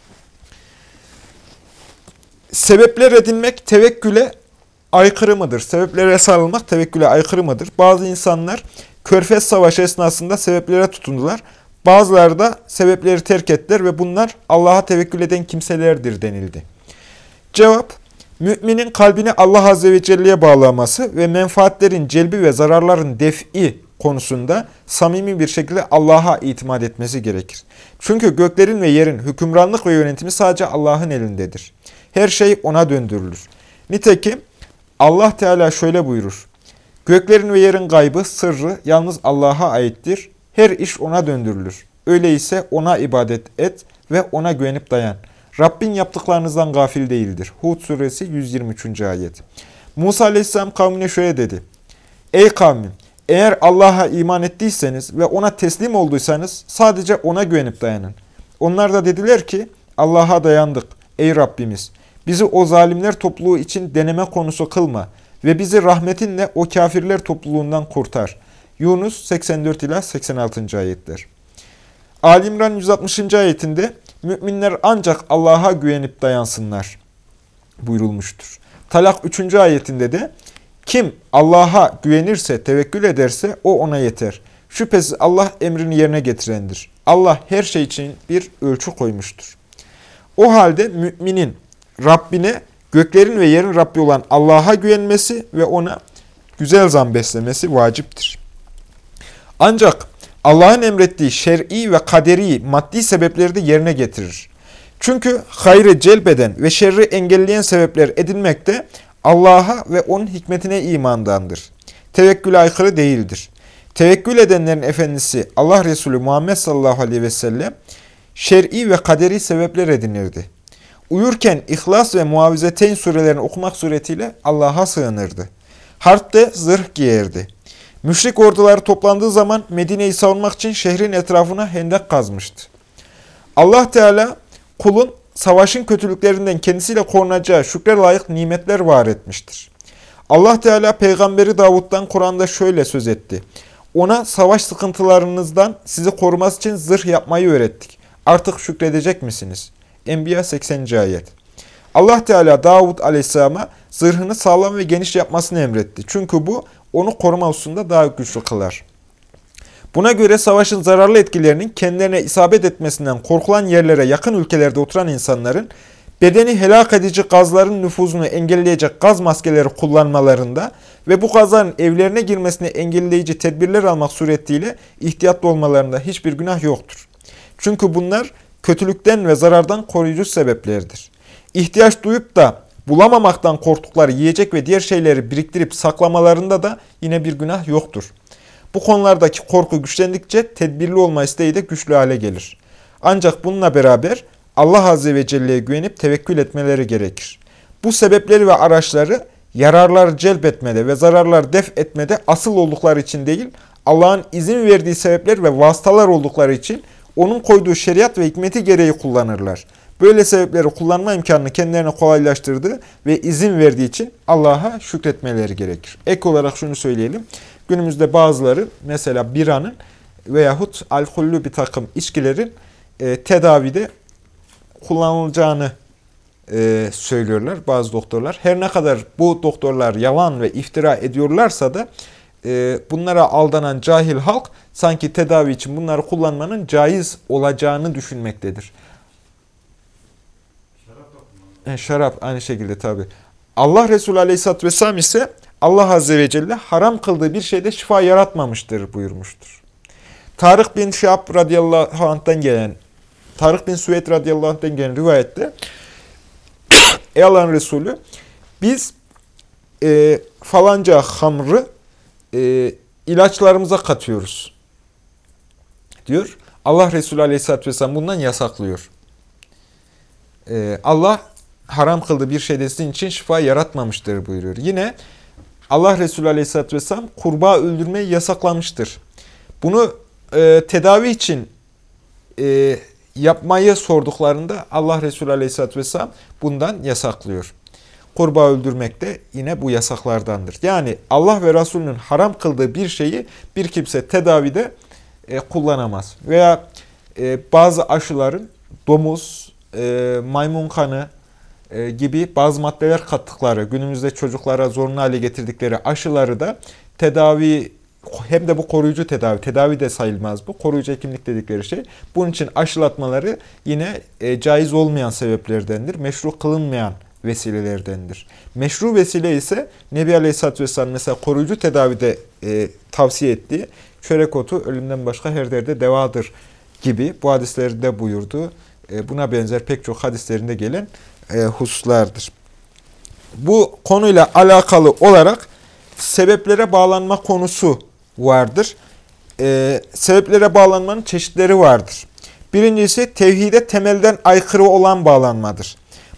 [SPEAKER 1] Sebepler edinmek tevekküle aykırı mıdır? Sebeplere sarılmak tevekküle aykırı mıdır? Bazı insanlar Körfez Savaşı esnasında sebeplere tutundular. Bazıları da sebepleri terk ettiler ve bunlar Allah'a tevekkül eden kimselerdir denildi. Cevap, müminin kalbini Allah Azze ve Celle'ye bağlaması ve menfaatlerin celbi ve zararların def'i konusunda samimi bir şekilde Allah'a itimat etmesi gerekir. Çünkü göklerin ve yerin hükümranlık ve yönetimi sadece Allah'ın elindedir. Her şey ona döndürülür. Nitekim Allah Teala şöyle buyurur. Göklerin ve yerin gaybı, sırrı yalnız Allah'a aittir. Her iş ona döndürülür. Öyleyse ona ibadet et ve ona güvenip dayan. Rabbin yaptıklarınızdan gafil değildir. Hud suresi yüz yirmi üçüncü ayet. Musa aleyhisselam kavmine şöyle dedi. Ey kavmim! Eğer Allah'a iman ettiyseniz ve ona teslim olduysanız sadece ona güvenip dayanın. Onlar da dediler ki Allah'a dayandık ey Rabbimiz. Bizi o zalimler topluluğu için deneme konusu kılma ve bizi rahmetinle o kafirler topluluğundan kurtar. Yunus seksen dört ila seksen altıncı ayetler. Ali İmran yüz altmışıncı ayetinde müminler ancak Allah'a güvenip dayansınlar buyurulmuştur. Talak üçüncü ayetinde de kim Allah'a güvenirse, tevekkül ederse o ona yeter. Şüphesiz Allah emrini yerine getirendir. Allah her şey için bir ölçü koymuştur. O halde müminin Rabbine, göklerin ve yerin Rabbi olan Allah'a güvenmesi ve ona güzel zan beslemesi vaciptir. Ancak Allah'ın emrettiği şer'i ve kaderi maddi sebepleri de yerine getirir. Çünkü hayrı celbeden ve şerri engelleyen sebepler edinmek de Allah'a ve onun hikmetine imandandır. Tevekküle aykırı değildir. Tevekkül edenlerin efendisi Allah Resulü Muhammed sallallahu aleyhi ve sellem şer'i ve kaderi sebepler edinirdi. Uyurken İhlas ve Muavizeteyn surelerini okumak suretiyle Allah'a sığınırdı. Harpte zırh giyerdi. Müşrik orduları toplandığı zaman Medine'yi savunmak için şehrin etrafına hendek kazmıştı. Allah Teala kulun savaşın kötülüklerinden kendisiyle korunacağı şükre layık nimetler var etmiştir. Allah Teala Peygamberi Davud'dan Kur'an'da şöyle söz etti. Ona savaş sıkıntılarınızdan sizi koruması için zırh yapmayı öğrettik. Artık şükredecek misiniz? Enbiya sekseninci ayet. Allah Teala Davud Aleyhisselam'a zırhını sağlam ve geniş yapmasını emretti. Çünkü bu onu koruma hususunda daha güçlü kılar. Buna göre savaşın zararlı etkilerinin kendilerine isabet etmesinden korkulan yerlere yakın ülkelerde oturan insanların bedeni helak edici gazların nüfuzunu engelleyecek gaz maskeleri kullanmalarında ve bu gazların evlerine girmesini engelleyici tedbirler almak suretiyle ihtiyatlı olmalarında hiçbir günah yoktur. Çünkü bunlar kötülükten ve zarardan koruyucu sebeplerdir. İhtiyaç duyup da bulamamaktan korktukları yiyecek ve diğer şeyleri biriktirip saklamalarında da yine bir günah yoktur. Bu konulardaki korku güçlendikçe tedbirli olma isteği de güçlü hale gelir. Ancak bununla beraber Allah Azze ve Celle'ye güvenip tevekkül etmeleri gerekir. Bu sebepleri ve araçları yararları celbetmede ve zararları def etmede asıl oldukları için değil, Allah'ın izin verdiği sebepler ve vasıtalar oldukları için onun koyduğu şeriat ve hikmeti gereği kullanırlar. Böyle sebepleri kullanma imkanını kendilerine kolaylaştırdığı ve izin verdiği için Allah'a şükretmeleri gerekir. Ek olarak şunu söyleyelim. Günümüzde bazıları mesela biranın veyahut alkollü bir takım içkilerin e, tedavide kullanılacağını e, söylüyorlar bazı doktorlar. Her ne kadar bu doktorlar yalan ve iftira ediyorlarsa da e, bunlara aldanan cahil halk sanki tedavi için bunları kullanmanın caiz olacağını düşünmektedir. E, şarap aynı şekilde tabi. Allah Resulü Aleyhisselatü Vesselam ise Allah Azze ve Celle haram kıldığı bir şeyde şifa yaratmamıştır buyurmuştur. Tarık bin Şahab radıyallahu anh'tan gelen, Tarık bin Süveyd radıyallahu anh'tan gelen rivayette Ey Allah'ın Resulü biz e, falanca hamrı e, ilaçlarımıza katıyoruz diyor. Allah Resulü Aleyhisselatü Vesselam bundan yasaklıyor. E, Allah haram kıldığı bir şeyde sizin için şifa yaratmamıştır buyuruyor. Yine Allah Resulü Aleyhisselatü Vesselam kurbağa öldürmeyi yasaklamıştır. Bunu e, tedavi için e, yapmayı sorduklarında Allah Resulü Aleyhisselatü Vesselam bundan yasaklıyor. Kurbağa öldürmek de yine bu yasaklardandır. Yani Allah ve Resulünün haram kıldığı bir şeyi bir kimse tedavide e, kullanamaz. Veya e, bazı aşıların domuz, e, maymun kanı, gibi bazı maddeler kattıkları, günümüzde çocuklara zorunlu hale getirdikleri aşıları da tedavi, hem de bu koruyucu tedavi, tedavi de sayılmaz bu, koruyucu hekimlik dedikleri şey. Bunun için aşılatmaları yine e, caiz olmayan sebeplerdendir, meşru kılınmayan vesilelerdendir. Meşru vesile ise Nebi Aleyhisselatü Vesselam mesela koruyucu tedavide e, tavsiye ettiği çörek otu ölümden başka her derde devadır gibi bu hadislerde buyurdu. E, buna benzer pek çok hadislerinde gelen E, hususlardır. Bu konuyla alakalı olarak sebeplere bağlanma konusu vardır. E, sebeplere bağlanmanın çeşitleri vardır. Birincisi tevhide temelden aykırı olan bağlanmadır.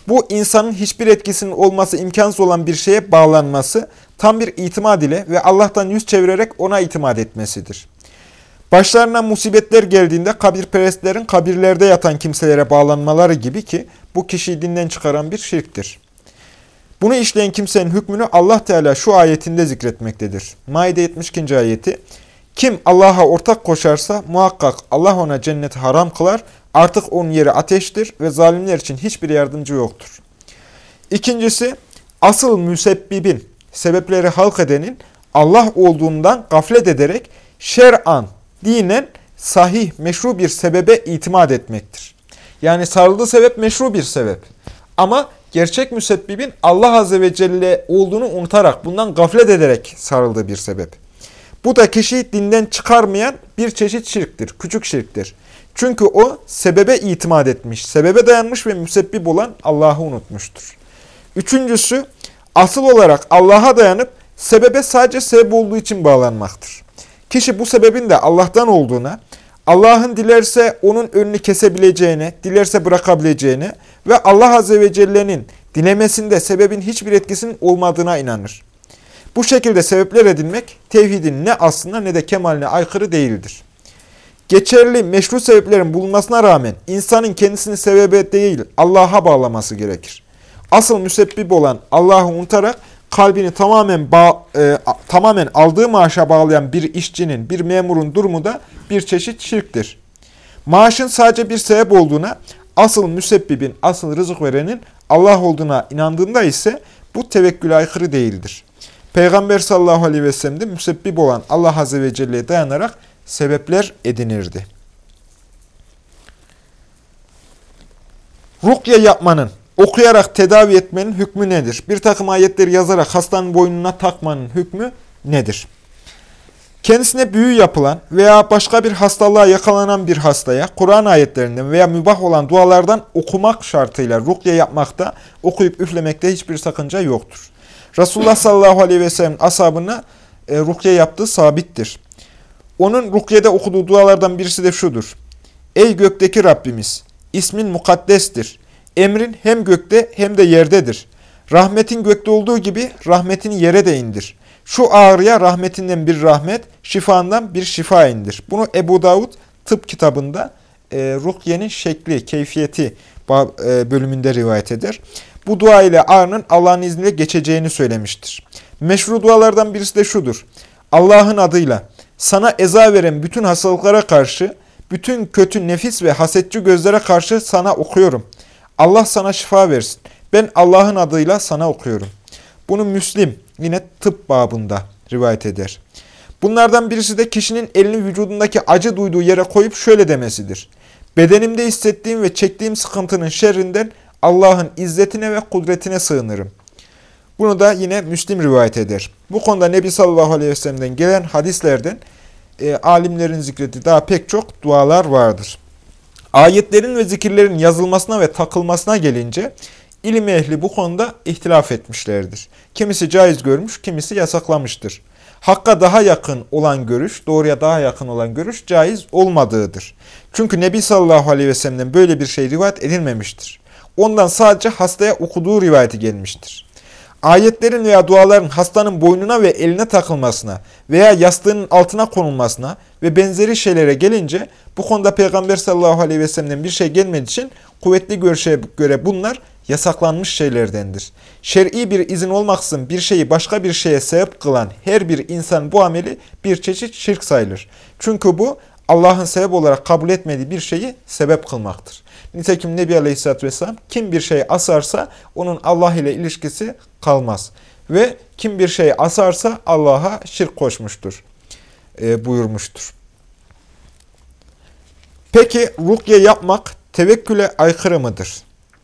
[SPEAKER 1] Bu insanın hiçbir etkisinin olması imkansız olan bir şeye bağlanması, tam bir itimat ile ve Allah'tan yüz çevirerek ona itimat etmesidir. Başlarına musibetler geldiğinde kabirperestlerin kabirlerde yatan kimselere bağlanmaları gibi ki bu kişiyi dinden çıkaran bir şirktir. Bunu işleyen kimsenin hükmünü Allah Teala şu ayetinde zikretmektedir. Maide yetmiş ikinci ayeti. Kim Allah'a ortak koşarsa muhakkak Allah ona cenneti haram kılar, artık onun yeri ateştir ve zalimler için hiçbir yardımcı yoktur. İkincisi, asıl müsebbibin, sebepleri halk edenin Allah olduğundan gaflet ederek şer'an, dinen sahih, meşru bir sebebe itimat etmektir. Yani sarıldığı sebep meşru bir sebep. Ama gerçek müsebbibin Allah Azze ve Celle olduğunu unutarak, bundan gaflet ederek sarıldığı bir sebep. Bu da kişiyi dinden çıkarmayan bir çeşit şirktir, küçük şirktir. Çünkü o sebebe itimat etmiş, sebebe dayanmış ve müsebbib olan Allah'ı unutmuştur. Üçüncüsü, asıl olarak Allah'a dayanıp sebebe sadece sebep olduğu için bağlanmaktır. Kişi bu sebebin de Allah'tan olduğuna, Allah'ın dilerse onun önünü kesebileceğine, dilerse bırakabileceğine ve Allah Azze ve Celle'nin dilemesinde sebebin hiçbir etkisinin olmadığına inanır. Bu şekilde sebepler edinmek, tevhidin ne aslına ne de kemaline aykırı değildir. Geçerli meşru sebeplerin bulunmasına rağmen insanın kendisini sebebe değil Allah'a bağlaması gerekir. Asıl müsebbib olan Allah'ı unutarak kalbini tamamen bağ, e, tamamen aldığı maaşa bağlayan bir işçinin, bir memurun durumu da bir çeşit şirktir. Maaşın sadece bir sebep olduğuna, asıl müsebbibin, asıl rızık verenin Allah olduğuna inandığında ise bu tevekküle aykırı değildir. Peygamber sallallahu aleyhi ve sellem de müsebbib olan Allah Azze ve Celle'ye dayanarak sebepler edinirdi. Rukye yapmanın, okuyarak tedavi etmenin hükmü nedir? Bir takım ayetleri yazarak hastanın boynuna takmanın hükmü nedir? Kendisine büyü yapılan veya başka bir hastalığa yakalanan bir hastaya Kur'an ayetlerinden veya mübah olan dualardan okumak şartıyla rukye yapmakta, okuyup üflemekte hiçbir sakınca yoktur. Resulullah sallallahu aleyhi ve sellem ashabına e, rukye yaptığı sabittir. Onun rukyede okuduğu dualardan birisi de şudur. Ey gökteki Rabbimiz! İsmin mukaddestir. Emrin hem gökte hem de yerdedir. Rahmetin gökte olduğu gibi rahmetini yere de indir. Şu ağrıya rahmetinden bir rahmet, şifandan bir şifa indir. Bunu Ebu Davud tıp kitabında e, rukyenin şekli, keyfiyeti e, bölümünde rivayet eder. Bu dua ile ağrının Allah'ın izniyle geçeceğini söylemiştir. Meşru dualardan birisi de şudur. Allah'ın adıyla sana eza veren bütün hastalıklara karşı, bütün kötü nefis ve hasetçi gözlere karşı sana okuyorum. Allah sana şifa versin. Ben Allah'ın adıyla sana okuyorum. Bunu Müslim yine tıp babında rivayet eder. Bunlardan birisi de kişinin elini vücudundaki acı duyduğu yere koyup şöyle demesidir. Bedenimde hissettiğim ve çektiğim sıkıntının şerrinden Allah'ın izzetine ve kudretine sığınırım. Bunu da yine Müslim rivayet eder. Bu konuda Nebi sallallahu aleyhi ve sellem'den gelen hadislerden e, alimlerin zikrettiği daha pek çok dualar vardır. Ayetlerin ve zikirlerin yazılmasına ve takılmasına gelince ilim ehli bu konuda ihtilaf etmişlerdir. Kimisi caiz görmüş, kimisi yasaklamıştır. Hakka daha yakın olan görüş, doğruya daha yakın olan görüş caiz olmadığıdır. Çünkü Nebi sallallahu aleyhi ve sellem'den böyle bir şey rivayet edilmemiştir. Ondan sadece hastaya okuduğu rivayeti gelmiştir. Ayetlerin veya duaların hastanın boynuna ve eline takılmasına veya yastığının altına konulmasına ve benzeri şeylere gelince bu konuda Peygamber sallallahu aleyhi ve sellem'den bir şey gelmediği için kuvvetli görüşe göre bunlar yasaklanmış şeylerdendir. Şer'i bir izin olmaksızın bir şeyi başka bir şeye sebep kılan her bir insan bu ameli bir çeşit şirk sayılır. Çünkü bu Allah'ın sebep olarak kabul etmediği bir şeyi sebep kılmaktır. Nitekim Nebi Aleyhisselatü Vesselam kim bir şey asarsa onun Allah ile ilişkisi kalmaz. Ve kim bir şey asarsa Allah'a şirk koşmuştur e, buyurmuştur. Peki rukye yapmak tevekküle aykırı mıdır?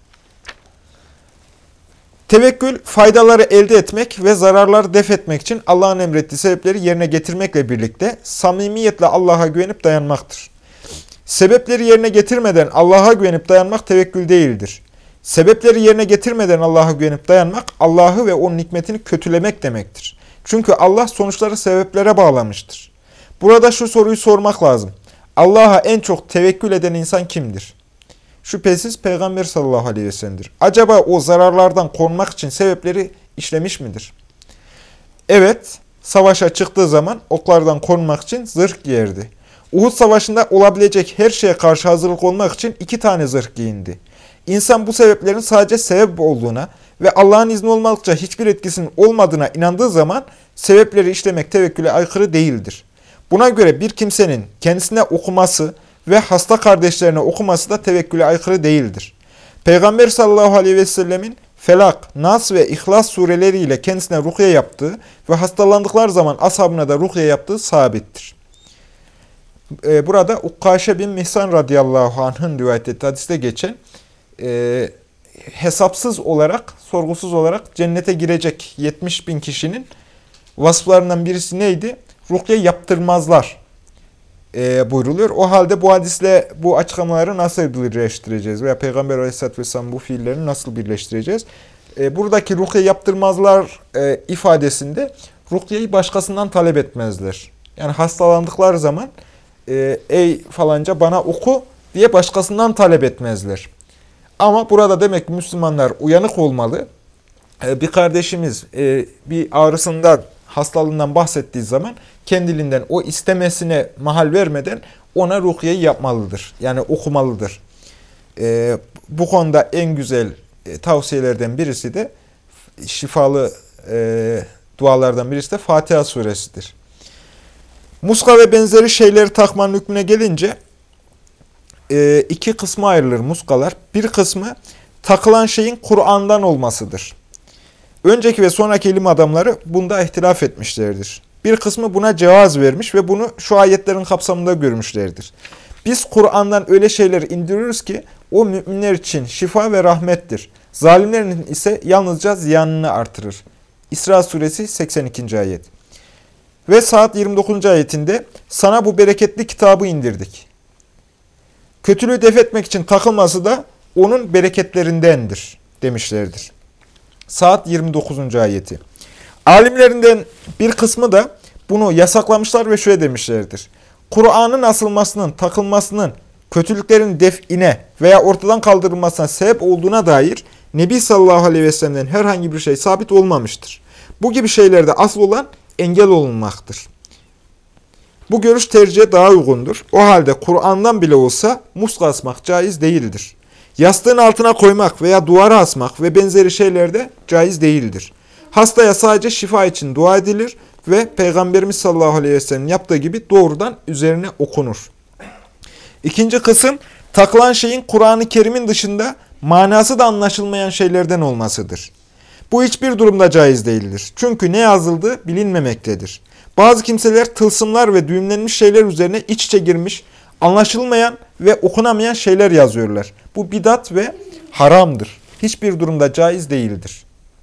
[SPEAKER 1] Tevekkül faydaları elde etmek ve zararları def etmek için Allah'ın emrettiği sebepleri yerine getirmekle birlikte samimiyetle Allah'a güvenip dayanmaktır. Sebepleri yerine getirmeden Allah'a güvenip dayanmak tevekkül değildir. Sebepleri yerine getirmeden Allah'a güvenip dayanmak, Allah'ı ve onun hikmetini kötülemek demektir. Çünkü Allah sonuçları sebeplere bağlamıştır. Burada şu soruyu sormak lazım. Allah'a en çok tevekkül eden insan kimdir? Şüphesiz Peygamber sallallahu aleyhi ve sellem'dir. Acaba o zararlardan korunmak için sebepleri işlemiş midir? Evet, savaşa çıktığı zaman oklardan korunmak için zırh giyerdi. Uhud Savaşı'nda olabilecek her şeye karşı hazırlık olmak için iki tane zırh giyindi. İnsan bu sebeplerin sadece sebep olduğuna ve Allah'ın izni olmadıkça hiçbir etkisinin olmadığına inandığı zaman sebepleri işlemek tevekküle aykırı değildir. Buna göre bir kimsenin kendisine okuması ve hasta kardeşlerine okuması da tevekküle aykırı değildir. Peygamber sallallahu aleyhi ve sellemin Felak, Nas ve İhlas sureleriyle kendisine rukiye yaptığı ve hastalandıkları zaman ashabına da rukiye yaptığı sabittir. Burada Ukkaşe bin Mihsan radıyallahu anh'ın rivayet ettiği hadiste geçen e, hesapsız olarak, sorgusuz olarak cennete girecek yetmiş bin kişinin vasıflarından birisi neydi? Rukiye yaptırmazlar e, buyruluyor. O halde bu hadisle bu açıklamaları nasıl birleştireceğiz? Veya Peygamber aleyhisselatü vesselam bu fiillerini nasıl birleştireceğiz? E, buradaki rukiye yaptırmazlar e, ifadesinde rukiyeyi başkasından talep etmezler. Yani hastalandıkları zaman e, ey falanca bana oku diye başkasından talep etmezler. Ama burada demek ki Müslümanlar uyanık olmalı. E, bir kardeşimiz e, bir ağrısından, hastalığından bahsettiği zaman kendiliğinden o istemesine mahal vermeden ona rukiyeyi yapmalıdır. Yani okumalıdır. E, bu konuda en güzel e, tavsiyelerden birisi de şifalı e, dualardan birisi de Fatiha suresidir. Muska ve benzeri şeyleri takmanın hükmüne gelince e, iki kısma ayrılır muskalar. Bir kısmı takılan şeyin Kur'an'dan olmasıdır. Önceki ve sonraki ilim adamları bunda ihtilaf etmişlerdir. Bir kısmı buna cevaz vermiş ve bunu şu ayetlerin kapsamında görmüşlerdir. Biz Kur'an'dan öyle şeyler indiriyoruz ki o müminler için şifa ve rahmettir. Zalimlerin ise yalnızca ziyanını artırır. İsra suresi seksen ikinci ayet. Ve Saat yirmi dokuzuncu ayetinde sana bu bereketli kitabı indirdik. Kötülüğü def etmek için takılması da onun bereketlerindendir demişlerdir. Saat yirmi dokuzuncu ayeti. Alimlerinden bir kısmı da bunu yasaklamışlar ve şöyle demişlerdir. Kur'an'ın asılmasının, takılmasının, kötülüklerin define veya ortadan kaldırılmasına sebep olduğuna dair Nebi sallallahu aleyhi ve sellem'den herhangi bir şey sabit olmamıştır. Bu gibi şeylerde asıl olan engel olunmaktır. Bu görüş tercihe daha uygundur. O halde Kur'an'dan bile olsa muska asmak caiz değildir. Yastığın altına koymak veya duvara asmak ve benzeri şeyler de caiz değildir. Hastaya sadece şifa için dua edilir ve Peygamberimiz sallallahu aleyhi ve sellem yaptığı gibi doğrudan üzerine okunur. İkinci kısım, takılan şeyin Kur'an-ı Kerim'in dışında manası da anlaşılmayan şeylerden olmasıdır. Bu hiçbir durumda caiz değildir. Çünkü ne yazıldığı bilinmemektedir. Bazı kimseler tılsımlar ve düğümlenmiş şeyler üzerine iç içe girmiş, anlaşılmayan ve okunamayan şeyler yazıyorlar. Bu bidat ve haramdır. Hiçbir durumda caiz değildir.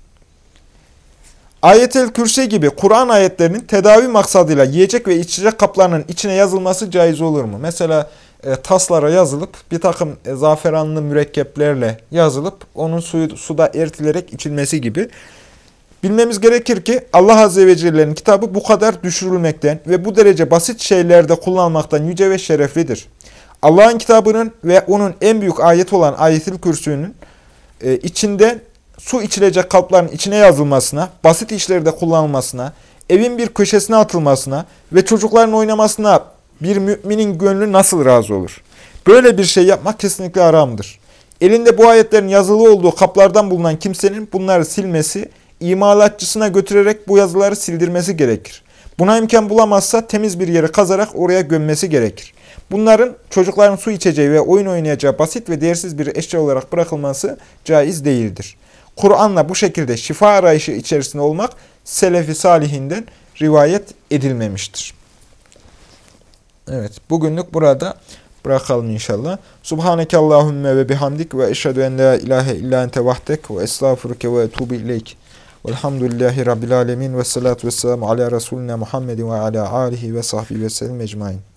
[SPEAKER 1] Ayet-el Kürsi gibi Kur'an ayetlerinin tedavi maksadıyla yiyecek ve içecek kaplarının içine yazılması caiz olur mu? Mesela e, taslara yazılıp bir takım e, zaferanlı mürekkeplerle yazılıp onun suyu suda eritilerek içilmesi gibi. Bilmemiz gerekir ki Allah Azze ve Celle'nin kitabı bu kadar düşürülmekten ve bu derece basit şeylerde kullanmaktan yüce ve şereflidir. Allah'ın kitabının ve onun en büyük ayeti olan Ayet-el Kürsü'nün e, içinde su içilecek kapların içine yazılmasına, basit işlerde kullanılmasına, evin bir köşesine atılmasına ve çocukların oynamasına bir müminin gönlü nasıl razı olur? Böyle bir şey yapmak kesinlikle haramdır. Elinde bu ayetlerin yazılı olduğu kaplardan bulunan kimsenin bunları silmesi, imalatçısına götürerek bu yazıları sildirmesi gerekir. Buna imkan bulamazsa temiz bir yere kazarak oraya gömmesi gerekir. Bunların çocukların su içeceği ve oyun oynayacağı basit ve değersiz bir eşya olarak bırakılması caiz değildir. Kur'an'la bu şekilde şifa arayışı içerisinde olmak Selefi Salihinden rivayet edilmemiştir. Evet, bugünlük burada bırakalım inşallah. Subhaneke Allahümme ve bihamdik ve eşhedü en la ilahe illa ente vahdek ve estağfuruke ve etubu ileyk. Velhamdülillahi Rabbil alemin ve salatu ve selamu ala Resulina Muhammedin ve ala alihi ve sahbihi ve sellem ecmain.